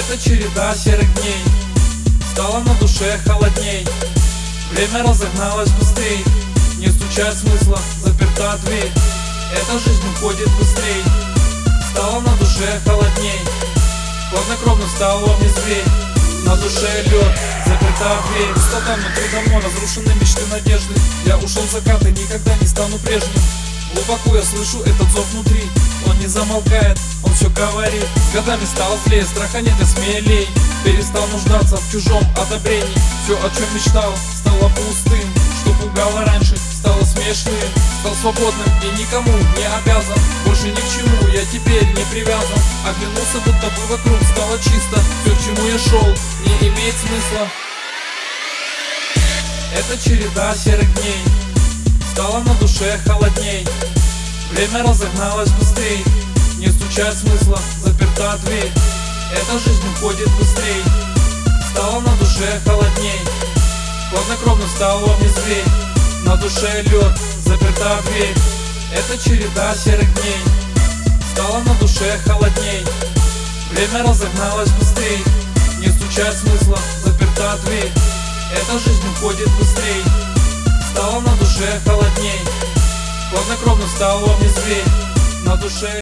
Это череда серых дней, стало на душе холодней. Время разогналось быстрей, не стучать смысла, заперта дверь. Эта жизнь уходит быстрей, стало на душе холодней. Хладнокровно стало мне зверь, на душе лед, заперта дверь. Пустота внутри давно, разрушены мечты, надежды. Я ушел в закат и никогда не стану прежним. Глубоко я слышу этот зов внутри, он не замолкает, он все говорит. С годами стал злее, страха нет и смелей. Перестал нуждаться в чужом одобрении. Все, о чем мечтал, стало пустым. Что пугало раньше, стало смешным. Стал свободным и никому не обязан. Больше ни к чему я теперь не привязан. Оглянулся, будто бы вокруг стало чисто. Все, к чему я шел, не имеет смысла. Это череда серых дней, стало на душе холодней. Время разогналось быстрей, не стучать смысла, заперта дверь. Эта жизнь уходит быстрей, стало на душе холодней. Хладнокровно стало мне зверь, на душе лед, заперта дверь. Это череда серых дней, стало на душе холодней. Время разогналось быстрей, не стучать смысла, заперта дверь. Эта жизнь уходит быстрей, стало на душе холодней. Хладнокровно стало мне зверь, на душе